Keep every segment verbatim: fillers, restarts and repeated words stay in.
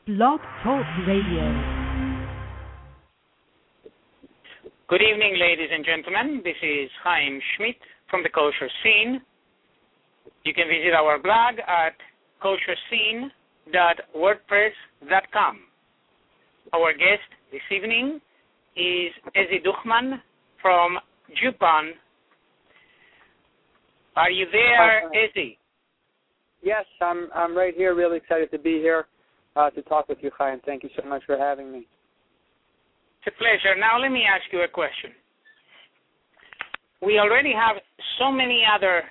Blog Talk Radio. Good evening, ladies and gentlemen. This is Chaim Schmidt from the Kosher Scene. You can visit our blog at kosher scene dot wordpress dot com. Our guest this evening is Ezi Duchman from Jupon. Are you there, Ezi? Yes, I'm I'm right here. Really excited to be here uh, to talk with you, Chaim. Thank you so much for having me. It's a pleasure. Now let me ask you a question. We already have so many other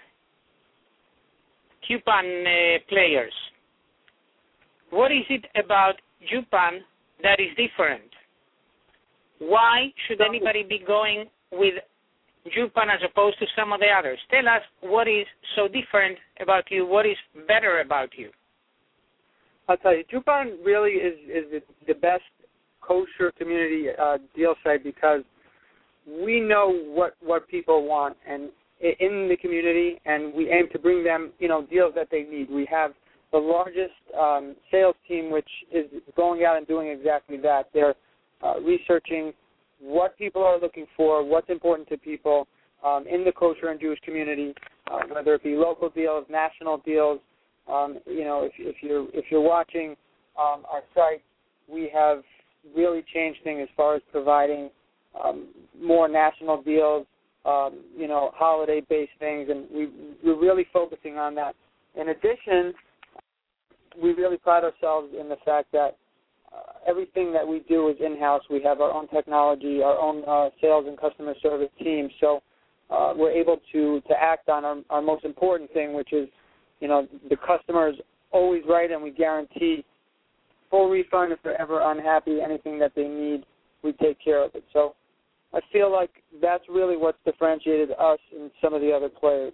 Coupon uh, players. What is it about Jupon that is different? Why should anybody be going with Jupon as opposed to some of the others? Tell us what is so different about you, what is better about you. I'll tell you, Jupon really is, is the best kosher community uh, deal site because we know what, what people want and in the community, and we aim to bring them, you know, deals that they need. We have the largest um, sales team, which is going out and doing exactly that. They're uh, researching what people are looking for, what's important to people um, in the kosher and Jewish community, uh, whether it be local deals, national deals. Um, you know, if, if you're if you're watching um, our site, we have really changed things as far as providing um, more national deals. Um, you know, holiday-based things, and we, we're really focusing on that. In addition, we really pride ourselves in the fact that uh, everything that we do is in-house. We have our own technology, our own uh, sales and customer service team, so uh, we're able to, to act on our, our most important thing, which is, you know, the customer is always right, and we guarantee full refund if they're ever unhappy. Anything that they need, we take care of it. So I feel like that's really what's differentiated us and some of the other players.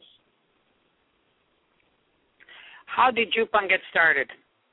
How did Jupon get started?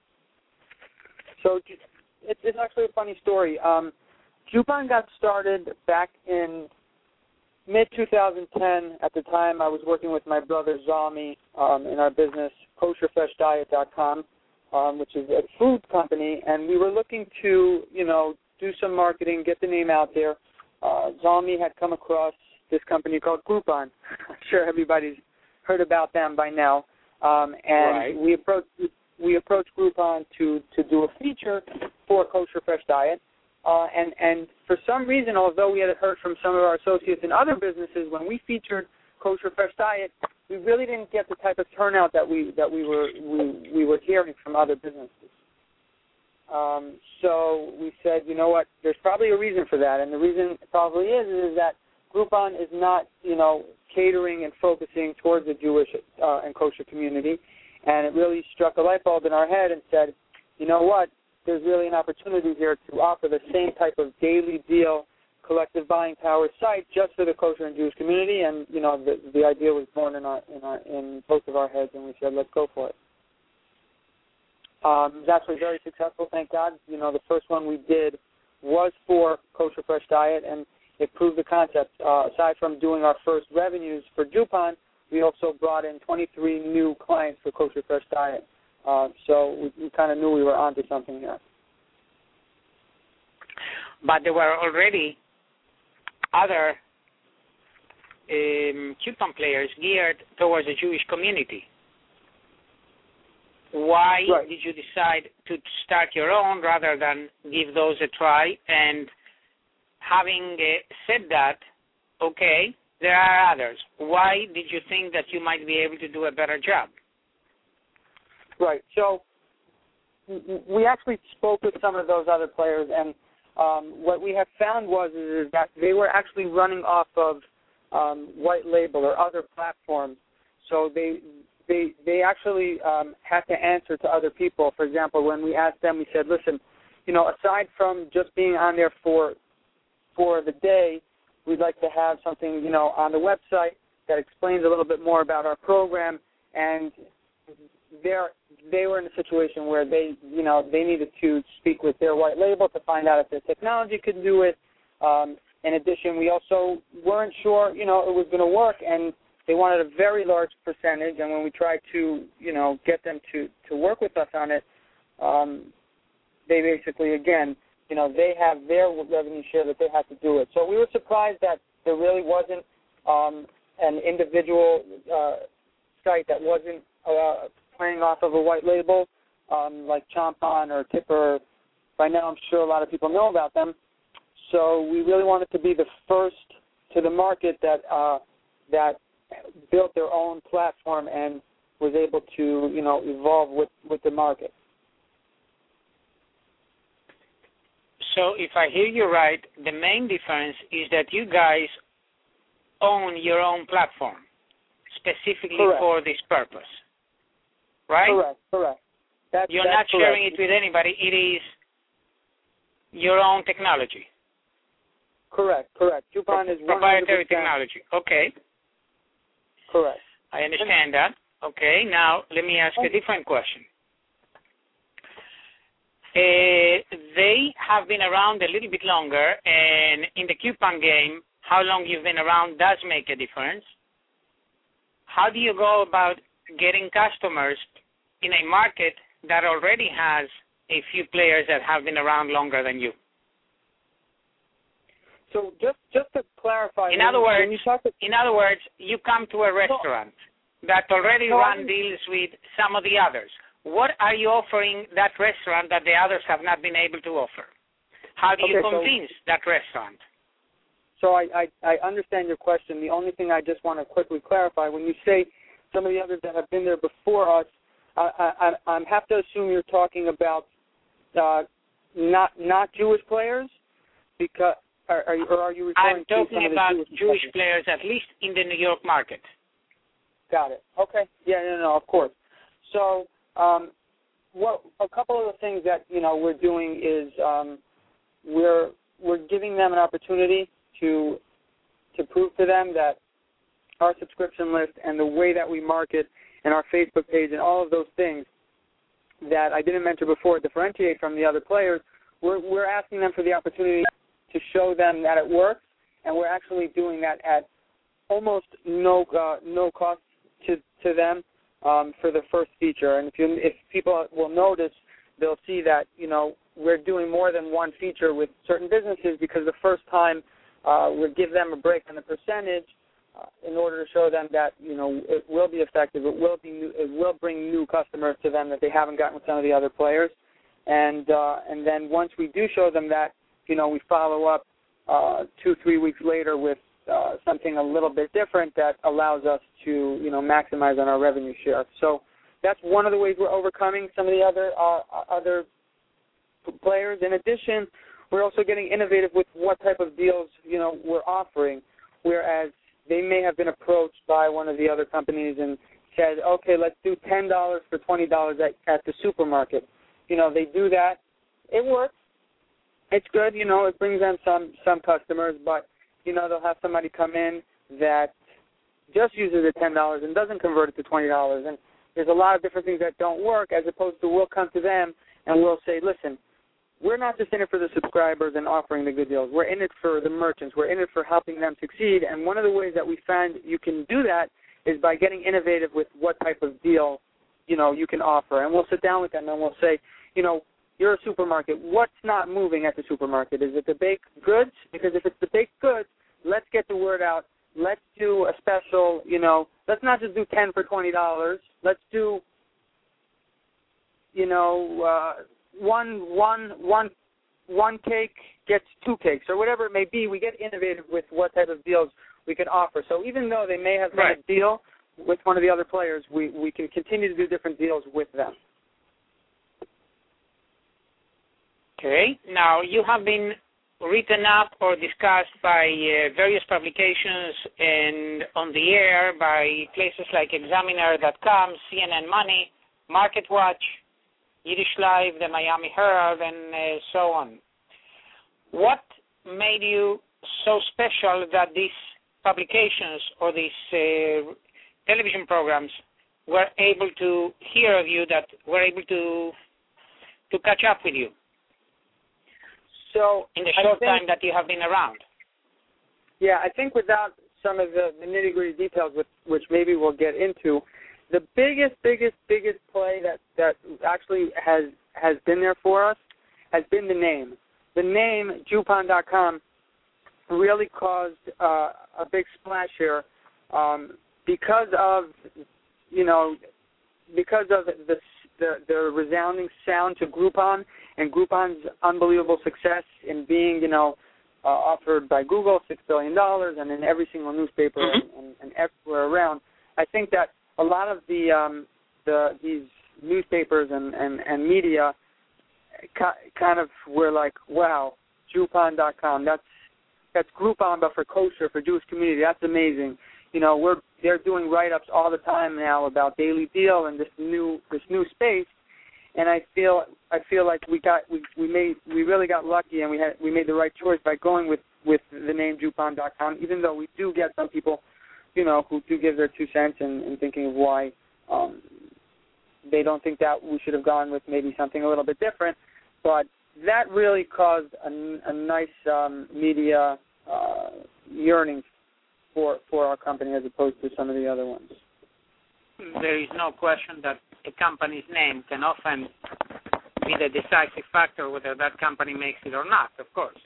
So it's, it's actually a funny story. Um, Jupon got started back in mid twenty ten. At the time, I was working with my brother Zalmi um, in our business, kosher fresh diet dot com, um, which is a food company, and we were looking to, you know, do some marketing, get the name out there. Uh, Zalmi had come across this company called Groupon. I'm sure everybody's heard about them by now. Um, and right. we approached we approached Groupon to, to do a feature for Kosher Fresh Diet. Uh, and, and for some reason, although we had heard from some of our associates in other businesses, when we featured Kosher Fresh Diet, we really didn't get the type of turnout that we that we were we, we were hearing from other businesses. Um, so we said, you know what, there's probably a reason for that, and the reason probably is is that Groupon is not, you know, catering and focusing towards the Jewish uh, and kosher community, and it really struck a light bulb in our head and said, you know what, there's really an opportunity here to offer the same type of daily deal, collective buying power site just for the kosher and Jewish community, and you know, the, the idea was born in our in our in both of our heads, and we said, let's go for it. Um, it was actually very successful, thank God. You know, the first one we did was for Kosher Fresh Diet, and it proved the concept. Uh, aside from doing our first revenues for Jupon, we also brought in twenty-three new clients for Kosher Fresh Diet. Uh, so we, we kind of knew we were onto something here. But there were already other um, coupon players geared towards the Jewish community. Why right. did you decide to start your own rather than give those a try? And having uh, said that, okay, there are others. Why did you think that you might be able to do a better job? Right. So we actually spoke with some of those other players, and um, what we have found was is that they were actually running off of um, white label or other platforms. So they they they actually um, had to answer to other people. For example, when we asked them, we said, listen, you know, aside from just being on there for for the day, we'd like to have something, you know, on the website that explains a little bit more about our program. And they're, they were in a situation where they, you know, they needed to speak with their white label to find out if their technology could do it. Um, in addition, we also weren't sure, you know, it was going to work, and they wanted a very large percentage. And when we tried to, you know, get them to, to work with us on it, um, they basically, again, you know, they have their revenue share that they have to do it. So we were surprised that there really wasn't um, an individual uh, site that wasn't uh, playing off of a white label um, like Chompon or Tipper. By now I'm sure a lot of people know about them. So we really wanted to be the first to the market that uh, that built their own platform and was able to, you know, evolve with, with the market. So if I hear you right, the main difference is that you guys own your own platform specifically Correct. for this purpose, right? Correct, correct. That's, You're that's not sharing correct. it with anybody. It is your own technology. Correct, correct. Coupon is proprietary one hundred percent technology. Okay. Correct. I understand that. Okay. Now, let me ask a different question. Uh, they have been around a little bit longer, and in the coupon game, how long you've been around does make a difference. How do you go about getting customers in a market that already has a few players that have been around longer than you? So just just to clarify, in when, other words, when you talk to, in other words, you come to a restaurant that already no, run deals with some of the others. What are you offering that restaurant that the others have not been able to offer? How do you okay, convince so, that restaurant? So I, I, I understand your question. The only thing I just want to quickly clarify, when you say some of the others that have been there before us, I, I, I have to assume you're talking about uh, not not Jewish players, because are, are you, or are you referring I'm to talking some of the about Jewish, Jewish players? players, at least in the New York market. Got it. Okay. Yeah, no, no, of course. So um, what a couple of the things that you know we're doing is um, we're we're giving them an opportunity to to prove to them that our subscription list and the way that we market and our Facebook page and all of those things that I didn't mention before differentiate from the other players. We're we're asking them for the opportunity to show them that it works, and we're actually doing that at almost no uh, no cost to to them um, for the first feature. And if you if people will notice, they'll see that you know we're doing more than one feature with certain businesses, because the first time uh, we give them a break on the percentage uh, in order to show them that you know it will be effective. It will be new, it will bring new customers to them that they haven't gotten with some of the other players. And uh, and then once we do show them that, you know, we follow up uh, two, three weeks later with uh, something a little bit different that allows us to, you know, maximize on our revenue share. So that's one of the ways we're overcoming some of the other uh, other players. In addition, we're also getting innovative with what type of deals, you know, we're offering, whereas they may have been approached by one of the other companies and said, okay, let's do ten dollars for twenty dollars at, at the supermarket. You know, they do that. It works. It's good. You know, it brings them some, some customers, but, you know, they'll have somebody come in that just uses the ten dollars and doesn't convert it to twenty dollars. And there's a lot of different things that don't work, as opposed to we'll come to them and we'll say, listen, we're not just in it for the subscribers and offering the good deals. We're in it for the merchants. We're in it for helping them succeed. And one of the ways that we find you can do that is by getting innovative with what type of deal, you know, you can offer. And we'll sit down with them and we'll say, you know, you're a supermarket. What's not moving at the supermarket? Is it the baked goods? Because if it's the baked goods, let's get the word out. Let's do a special, you know, let's not just do ten for twenty dollars. Let's do, you know, uh, one, one, one, one cake gets two cakes, or whatever it may be. We get innovative with what type of deals we can offer. So even though they may have done right. a deal with one of the other players, we, we can continue to do different deals with them. Okay. Now, you have been written up or discussed by uh, various publications and on the air by places like Examiner dot com, C N N Money, MarketWatch, Yiddish Live, the Miami Herald, and uh, so on. What made you so special that these publications or these uh, television programs were able to hear of you, that were able to to catch up with you? So in the short think, time that you have been around? Yeah, I think without some of the, the nitty-gritty details, with, which maybe we'll get into, the biggest, biggest, biggest play that, that actually has has been there for us has been the name. The name Groupon dot com really caused uh, a big splash here um, because of, you know, because of the, the the resounding sound to Groupon and Groupon's unbelievable success in being, you know, uh, offered by Google, six billion dollars, and in every single newspaper Mm-hmm. and, and, and everywhere around. I think that a lot of the um, the these newspapers and, and, and media kind of were like, wow, Groupon dot com, that's that's Groupon but for kosher, for Jewish community. That's amazing. You know, we're they're doing write-ups all the time now about Daily Deal and this new this new space, and I feel I feel like we got we, we made we really got lucky and we had we made the right choice by going with, with the name Groupon dot com, even though we do get some people, you know, who do give their two cents and, and thinking of why um, they don't think that we should have gone with maybe something a little bit different. But that really caused a, a nice um, media uh, yearning for for our company as opposed to some of the other ones. There is no question that a company's name can often be the decisive factor whether that company makes it or not, of course.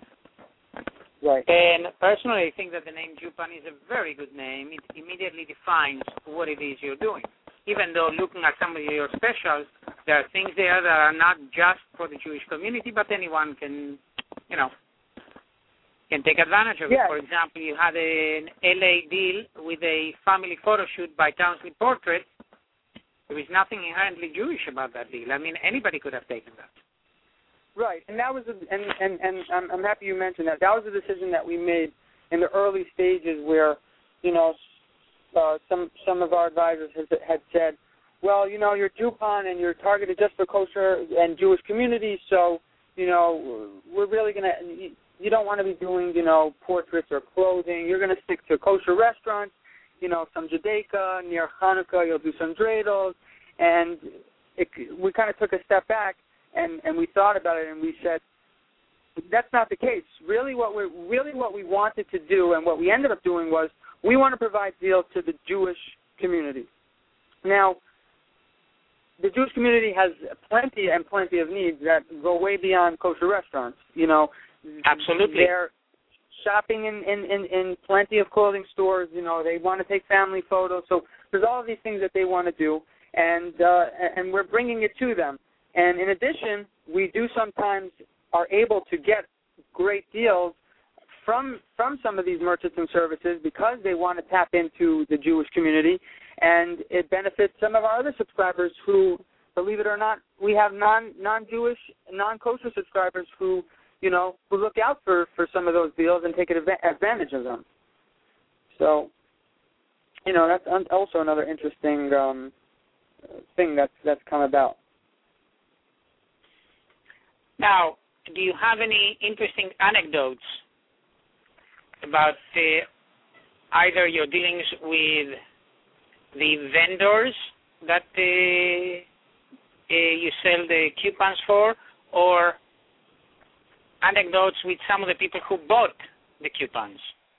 Right. And personally, I think that the name Groupon is a very good name. It immediately defines what it is you're doing. Even though looking at some of your specials, there are things there that are not just for the Jewish community, but anyone can, you know, can take advantage of yeah. it. For example, you had an L A deal with a family photo shoot by Townsley Portrait. There is nothing inherently Jewish about that deal. I mean, anybody could have taken that. Right, and that was, a, and and and I'm, I'm happy you mentioned that. That was a decision that we made in the early stages, where, you know, uh, some some of our advisors has, had said, well, you know, you're Groupon and you're targeted just for kosher and Jewish communities, so, you know, we're really gonna. You, you don't want to be doing, you know, portraits or clothing. You're gonna stick to kosher restaurants, you know, some Judaica near Hanukkah. You'll do some dreidels, and it, we kind of took a step back. And, and we thought about it, and we said, that's not the case. Really, what we really what we wanted to do, and what we ended up doing was, we want to provide deals to the Jewish community. Now, the Jewish community has plenty and plenty of needs that go way beyond kosher restaurants. You know, absolutely. They're shopping in, in, in, in plenty of clothing stores. You know, they want to take family photos. So there's all of these things that they want to do, and uh, and we're bringing it to them. And in addition, we do sometimes are able to get great deals from from some of these merchants and services because they want to tap into the Jewish community, and it benefits some of our other subscribers who, believe it or not, we have non non-Jewish, non-kosher subscribers who, you know, who look out for, for some of those deals and take advantage of them. So, you know, that's also another interesting um, thing that's that's come about. Now, do you have any interesting anecdotes about uh, either your dealings with the vendors that uh, uh, you sell the coupons for, or anecdotes with some of the people who bought the coupons?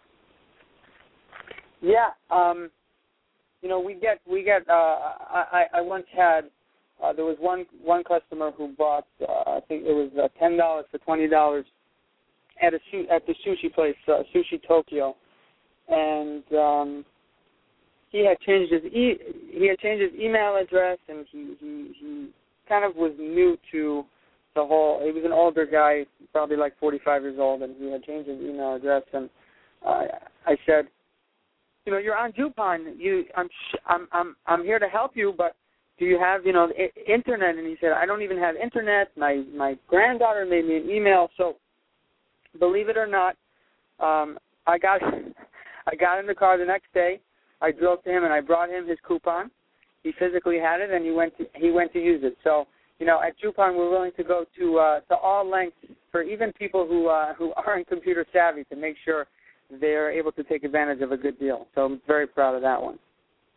Yeah, um, you know, we get we get. Uh, I I once had. Uh, there was one one customer who bought, uh, I think it was uh, ten dollars for twenty dollars at a at the sushi place, uh, Sushi Tokyo, and um, he had changed his e- he had changed his email address, and he, he he kind of was new to the whole. He was an older guy, probably like forty-five years old, and he had changed his email address. And uh, I said, you know, you're on Groupon. You, I'm I'm I'm I'm here to help you, but do you have, you know, I- internet? And he said, I don't even have internet. My my granddaughter made me an email. So, believe it or not, um, I got I got in the car the next day. I drove to him and I brought him his coupon. He physically had it, and he went to he went to use it. So, you know, at Groupon, we're willing to go to uh, to all lengths for even people who uh, who aren't computer savvy to make sure they're able to take advantage of a good deal. So I'm very proud of that one.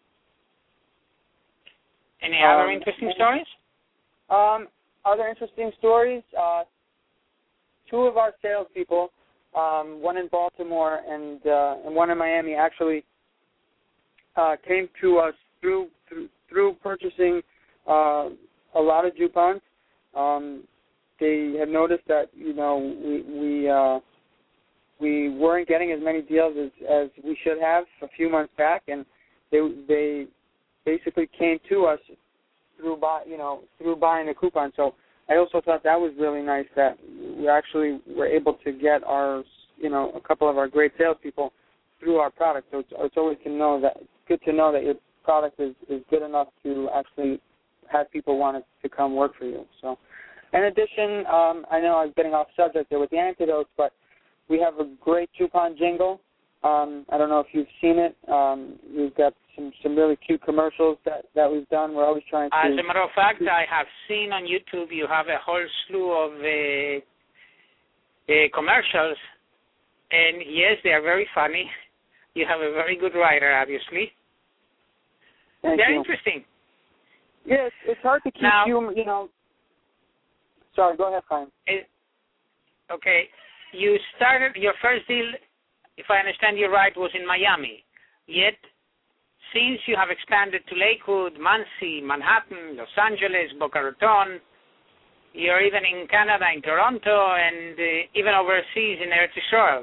Any other um, interesting stories? Um, other interesting stories. Uh, two of our salespeople, um, one in Baltimore and uh, and one in Miami, actually uh, came to us through through, through purchasing uh, a lot of Groupons. Um, they have noticed that you know we we uh, we weren't getting as many deals as, as we should have a few months back, and they they basically came to us through buy you know through buying the coupon. So I also thought that was really nice that we actually were able to get our you know a couple of our great salespeople through our product. So it's, it's always to know that it's good to know that your product is, is good enough to actually have people want to come work for you. So, in addition, um, I know I'm getting off subject there with the antidotes, but we have a great Jupon jingle. Um, I don't know if you've seen it. Um, we've got some, some really cute commercials that, that we've done. We're always trying to... As a matter of fact, I have seen on YouTube you have a whole slew of uh, uh, commercials, and yes, they are very funny. You have a very good writer, obviously. Thank They're you. interesting. Yes, it's hard to keep now, humor, you know... Sorry, go ahead, Chaim. It, okay, you started, your first deal, if I understand you right, was in Miami. Yet, since you have expanded to Lakewood, Muncie, Manhattan, Los Angeles, Boca Raton, you're even in Canada, in Toronto, and uh, even overseas in Eretz Yisrael.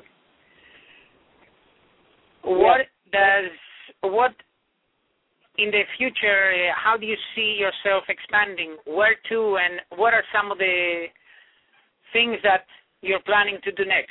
What does, what in the future, uh, how do you see yourself expanding? Where to, and what are some of the things that you're planning to do next?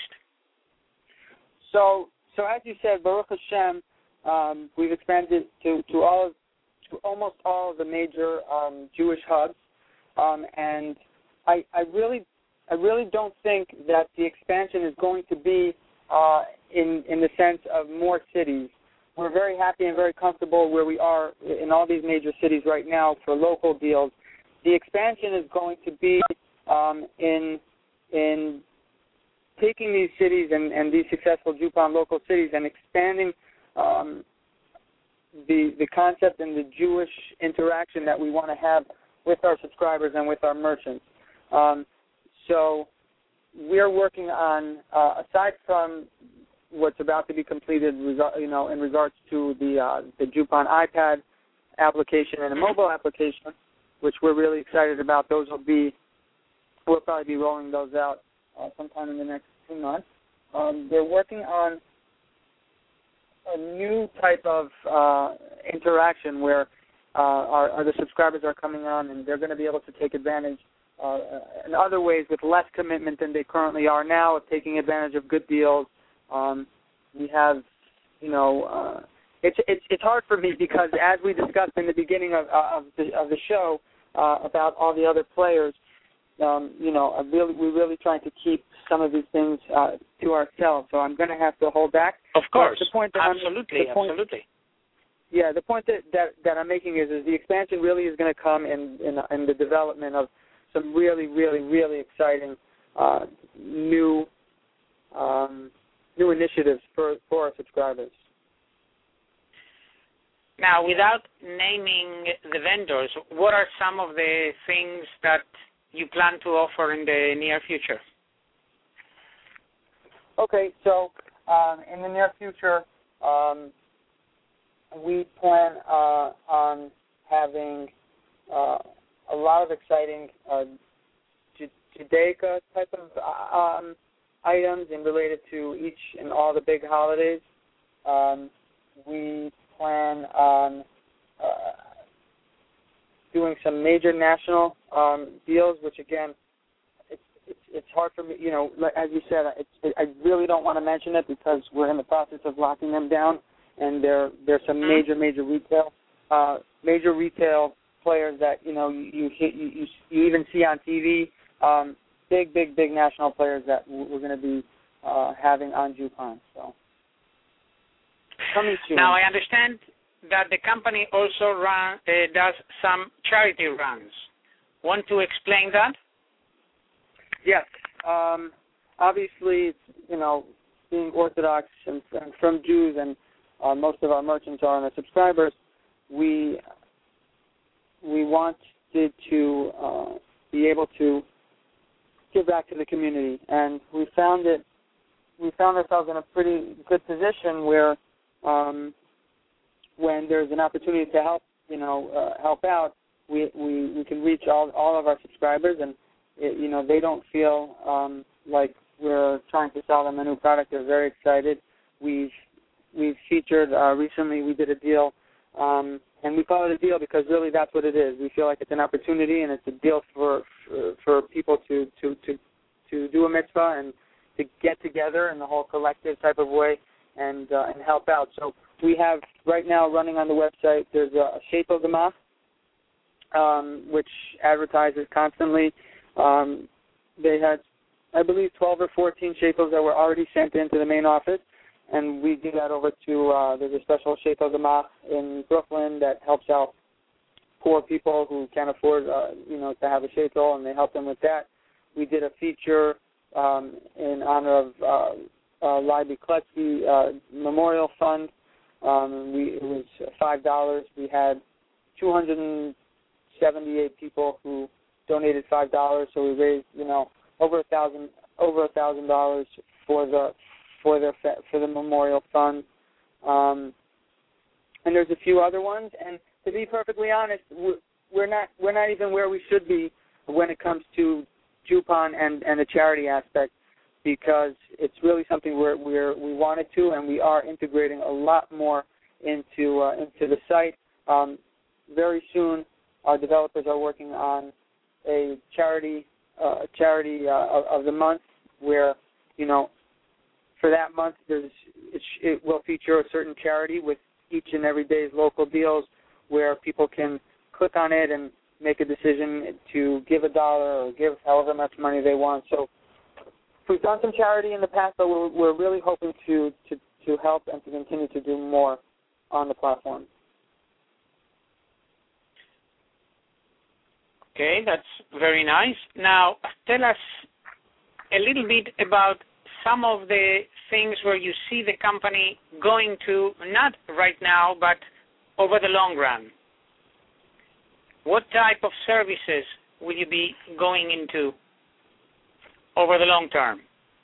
So, so as you said, Baruch Hashem, um, we've expanded to, to all, to almost all of the major um, Jewish hubs, um, and I, I really, I really don't think that the expansion is going to be uh, in in the sense of more cities. We're very happy and very comfortable where we are in all these major cities right now for local deals. The expansion is going to be um, in in taking these cities and, and these successful Jupon local cities and expanding um, the the concept and the Jewish interaction that we want to have with our subscribers and with our merchants. Um, so we're working on, uh, aside from what's about to be completed, you know, in regards to the uh, the Jupon iPad application and a mobile application, which we're really excited about. Those will be, we'll probably be rolling those out uh, sometime in the next two months. Um, they're working on a new type of uh, interaction where uh, our, our the subscribers are coming on and they're going to be able to take advantage uh, in other ways with less commitment than they currently are now, of taking advantage of good deals. Um, we have, you know, uh, it's it's it's hard for me because as we discussed in the beginning of of the, of the show uh, about all the other players, um, you know, I really we're really trying to keep some of these things uh, to ourselves. So I'm going to have to hold back. Of course, the point that absolutely, I'm, the point, absolutely. Yeah, the point that, that that I'm making is is the expansion really is going to come in, in in the development of some really really really exciting uh, new. Um, new initiatives for, for our subscribers. Now, without naming the vendors, what are some of the things that you plan to offer in the near future? Okay, so um, in the near future, um, we plan uh, on having uh, a lot of exciting uh, Judaica type of um, items and related to each and all the big holidays. Um, we plan on uh, doing some major national um, deals, which again, it's, it's it's hard for me. You know, as you said, it's, it, I really don't want to mention it because we're in the process of locking them down, and there there's some major major retail uh, major retail players that you know you you you, you even see on T V. Um, Big, big, big national players that we're going to be uh, having on Jupon. So, coming soon. Now, I understand that the company also run, uh, does some charity runs. Want to explain that? Yes. Um, obviously, it's, you know, being Orthodox and, and from Jews, and uh, most of our merchants are and our subscribers, we we wanted to uh, be able to give back to the community, and we found it. We found ourselves in a pretty good position where, um, when there's an opportunity to help, you know, uh, help out, we, we, we can reach all all of our subscribers, and it, you know, they don't feel um, like we're trying to sell them a new product. They're very excited. We've we've featured uh, recently. We did a deal, um, and we call it a deal because really that's what it is. We feel like it's an opportunity, and it's a deal for for, for people to, to to to do a mitzvah and to get together in the whole collective type of way and uh, and help out. So we have right now running on the website. There's a Shape of the Mach, um, which advertises constantly. Um, they had, I believe, twelve or fourteen shepos that were already sent into the main office, and we give that over to, uh, there's a special Shape of the Mach in Brooklyn that helps out poor people who can't afford, uh, you know, to have a shekel, and they help them with that. We did a feature um, in honor of uh, uh, Leiby Kletzky uh, Memorial Fund. Um, we, it was five dollars. We had two hundred seventy-eight people who donated five dollars, so we raised, you know, over a thousand over a thousand dollars for the for the for the memorial fund. Um, and there's a few other ones. And to be perfectly honest, we're not we're not even where we should be when it comes to Jupon and, and the charity aspect, because it's really something we're, we're we wanted to, and we are integrating a lot more into uh, into the site. Um, very soon, our developers are working on a charity uh, charity uh, of, of the month, where, you know, for that month there's it, it will feature a certain charity with each and every day's local deals, where people can click on it and make a decision to give a dollar or give however much money they want. So we've done some charity in the past, but we're, we're really hoping to, to, to help and to continue to do more on the platform. Okay, that's very nice. Now, tell us a little bit about some of the things where you see the company going to, not right now, but over the long run. What type of services will you be going into over the long term?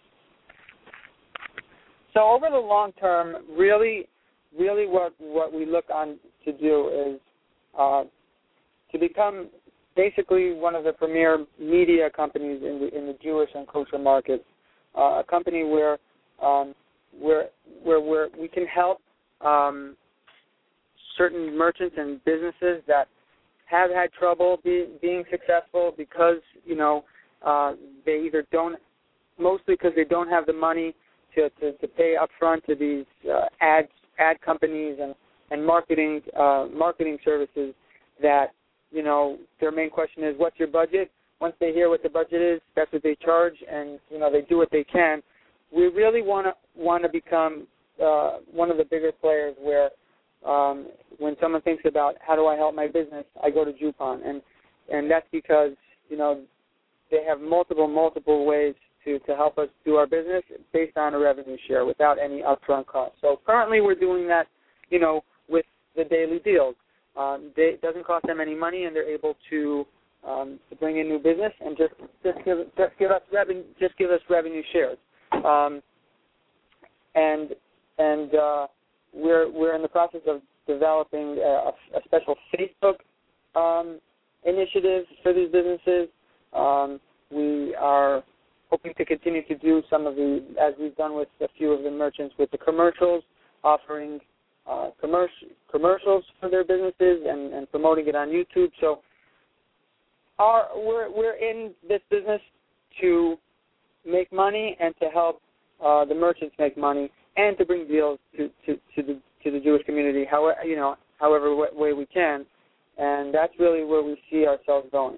So over the long term, really, really what, what we look on to do is uh, to become basically one of the premier media companies in the, in the Jewish and kosher market, uh, a company where um, where where where we can help um, certain merchants and businesses that have had trouble be, being successful because, you know, uh, they either don't, mostly because they don't have the money to, to, to pay up front to these uh, ad ad companies and and marketing uh, marketing services that, you know, their main question is, what's your budget? Once they hear what the budget is, that's what they charge, and, you know, they do what they can. We really want to want to become uh, one of the bigger players where um, when someone thinks about how do I help my business, I go to Jupon, and and that's because, you know, they have multiple multiple ways to, to help us do our business based on a revenue share without any upfront cost. So currently we're doing that, you know, with the daily deals. Um, they, it doesn't cost them any money, and they're able to um, to bring in new business and just just give just give us revenue just give us revenue shares. Um, and and uh, we're we're in the process of developing a, a special Facebook um, initiative for these businesses. Um, we are hoping to continue to do some of the, as we've done with a few of the merchants, with the commercials, offering uh, commercial, commercials for their businesses and, and promoting it on YouTube. So our, we're, we're in this business to make money and to help uh, the merchants make money and to bring deals to, to, to the to the Jewish community, however, you know, however way we can, and that's really where we see ourselves going.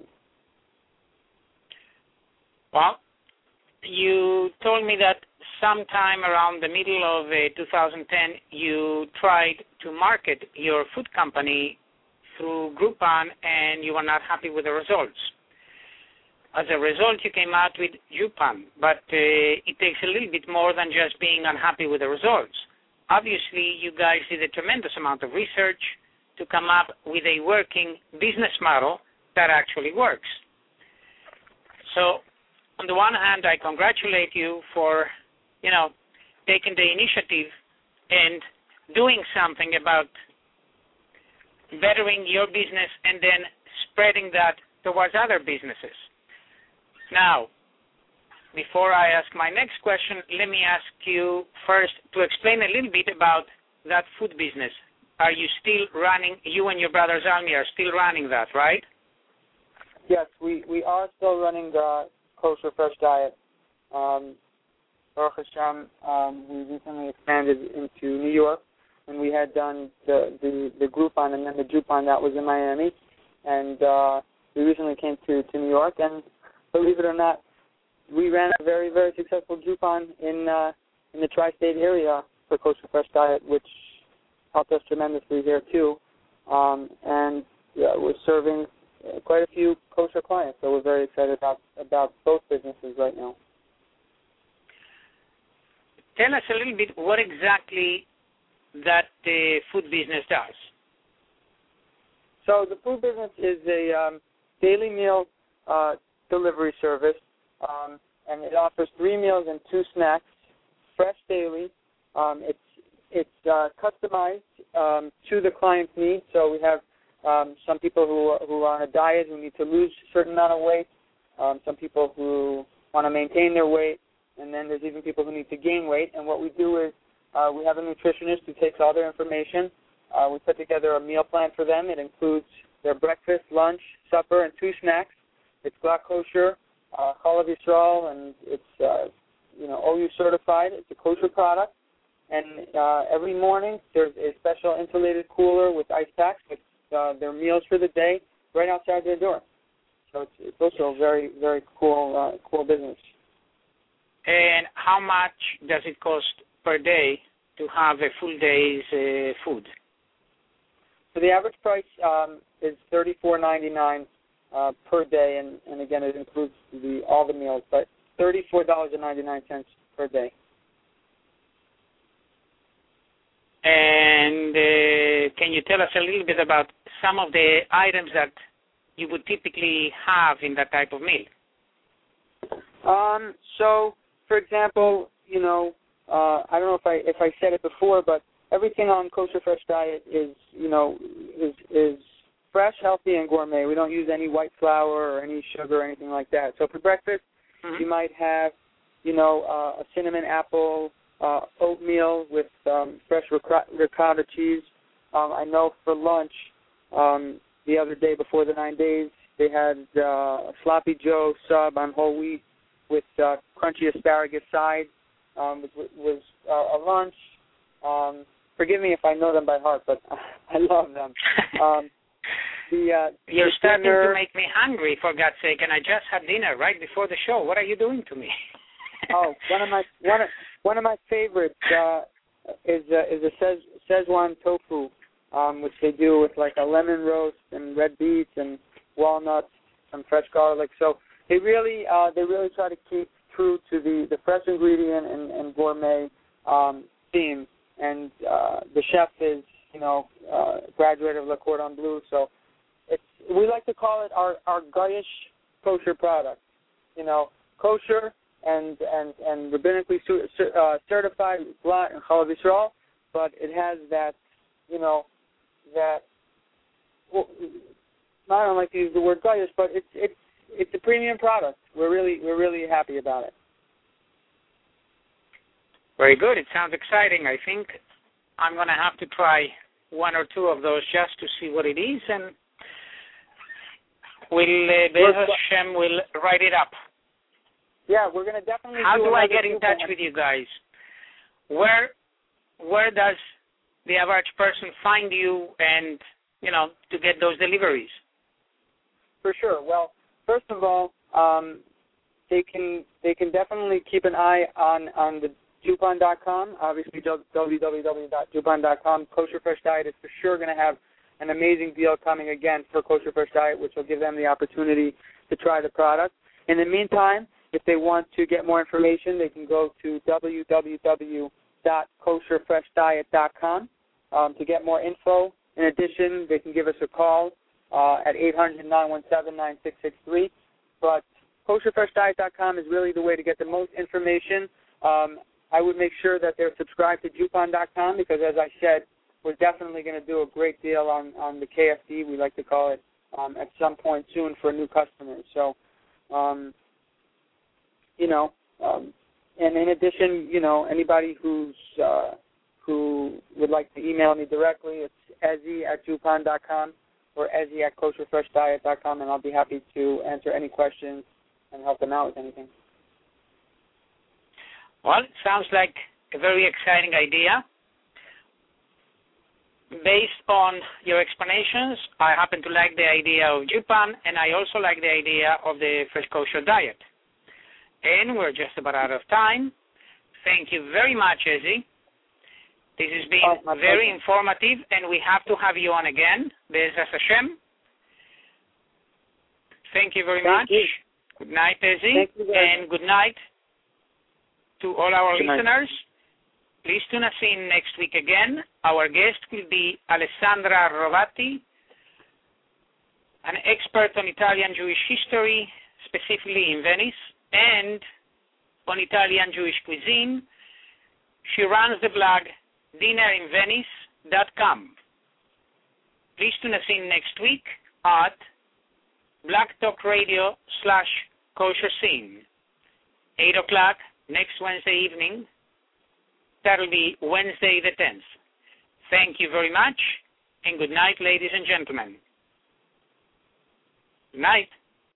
Well, you told me that sometime around the middle of uh, two thousand ten, you tried to market your food company through Groupon, and you were not happy with the results. As a result, you came out with Jupon, but uh, it takes a little bit more than just being unhappy with the results. Obviously, you guys did a tremendous amount of research to come up with a working business model that actually works. So, on the one hand, I congratulate you for, you know, taking the initiative and doing something about bettering your business and then spreading that towards other businesses. Now, before I ask my next question, let me ask you first to explain a little bit about that food business. Are you still running, you and your brother Zalmi are still running that, right? Yes, we, we are still running the Kosher Fresh Diet. Um, Baruch Hashem, um, we recently expanded into New York, and we had done the, the, the Groupon and then the Jupon that was in Miami. And uh, we recently came to, to New York, and believe it or not, we ran a very, very successful Groupon in uh, in the tri-state area for Kosher Fresh Diet, which helped us tremendously here too. Um, and yeah, we're serving quite a few kosher clients, so we're very excited about, about both businesses right now. Tell us a little bit what exactly that the food business does. So the food business is a um, daily meal uh, delivery service, um, and it offers three meals and two snacks, fresh daily. Um, it's it's uh, customized um, to the client's needs. So we have um, some people who who are on a diet who need to lose a certain amount of weight, um, some people who want to maintain their weight, and then there's even people who need to gain weight. And what we do is uh, we have a nutritionist who takes all their information. Uh, we put together a meal plan for them. It includes their breakfast, lunch, supper, and two snacks. It's Glatt Kosher, uh, Chalav Yisrael, and it's uh, you know O U certified. It's a kosher product. And uh, every morning there's a special insulated cooler with ice packs with uh, their meals for the day right outside their door. So it's, it's also a very, very cool, uh, cool business. And how much does it cost per day to have a full day's uh, food? So the average price um, is thirty-four ninety-nine uh, per day, and, and again, it includes the all the meals, but thirty-four ninety-nine per day. And uh, can you tell us a little bit about some of the items that you would typically have in that type of meal? Um, so, for example, you know, uh, I don't know if I if I said it before, but everything on Kosher Fresh Diet is, you know, is is fresh, healthy, and gourmet. We don't use any white flour or any sugar or anything like that. So for breakfast, mm-hmm. you might have, you know, uh, a cinnamon apple uh, oatmeal with um, fresh ric- ricotta cheese. Um, I know for lunch, um, the other day before the nine days, they had uh, a sloppy Joe sub on whole wheat with uh, crunchy asparagus side. Um, was, was uh, a lunch. Um, forgive me if I know them by heart, but I love them. Um, the, uh, You're the starting dinner, to make me hungry, for God's sake, and I just had dinner right before the show. What are you doing to me? oh, one of my one of one of my favorites uh, is uh, is a Szech- Szechuan tofu, um, which they do with like a lemon roast and red beets and walnuts, some fresh garlic. So they really uh, they really try to keep true to the, the fresh ingredient and, and gourmet um, theme. And uh, the chef is, you know, uh, graduate of Le Cordon Bleu, so it's we like to call it our, our Goyish kosher product. You know, kosher and and, and rabbinically uh, certified Glatt and Chalav Yisrael, but it has that, you know, that, well, I don't like to use the word Goyish, but it's it's it's a premium product. We're really we're really happy about it. Very good. It sounds exciting. I think I'm going to have to try one or two of those just to see what it is, and we'll, uh, Be'ez Hashem will write it up. Yeah, we're going to definitely How do do I get in coupon. touch with you guys? Where where does the average person find you and, you know, to get those deliveries? For sure. Well, first of all, um, they can they can definitely keep an eye on, on the Jupon dot com, obviously w w w dot jupon dot com. Kosher Fresh Diet is for sure going to have an amazing deal coming again for Kosher Fresh Diet, which will give them the opportunity to try the product. In the meantime, if they want to get more information, they can go to w w w dot kosher fresh diet dot com um, to get more info. In addition, they can give us a call uh, at eight hundred, nine one seven, nine six six three. But kosher fresh diet dot com is really the way to get the most information. Um, I would make sure that they're subscribed to Jupon dot com because, as I said, we're definitely going to do a great deal on, on the K F D, we like to call it, um, at some point soon for new customers. So um, you know, um, and in addition, you know, anybody who's uh, who would like to email me directly, it's ezzy at jupan dot com or ezzy at kosher fresh diet dot com, and I'll be happy to answer any questions and help them out with anything. Well, it sounds like a very exciting idea. Based on your explanations, I happen to like the idea of Jupan, and I also like the idea of the fresh kosher diet. And we're just about out of time. Thank you very much, Ezzy. This has been oh, very pleasure. informative, and we have to have you on again. Be'ezras Hashem. Thank you very Thank much. You. Good night, Ezzy. Thank you very and much. good night to all our good listeners. Night. Please tune us in next week again. Our guest will be Alessandra Rovati, an expert on Italian Jewish history, specifically in Venice, and on Italian Jewish cuisine. She runs the blog dinner in venice dot com. Please tune us in next week at Black Talk Radio slash Kosher Scene, eight o'clock next Wednesday evening. That'll be Wednesday the tenth. Thank you very much, and good night, ladies and gentlemen. Good night.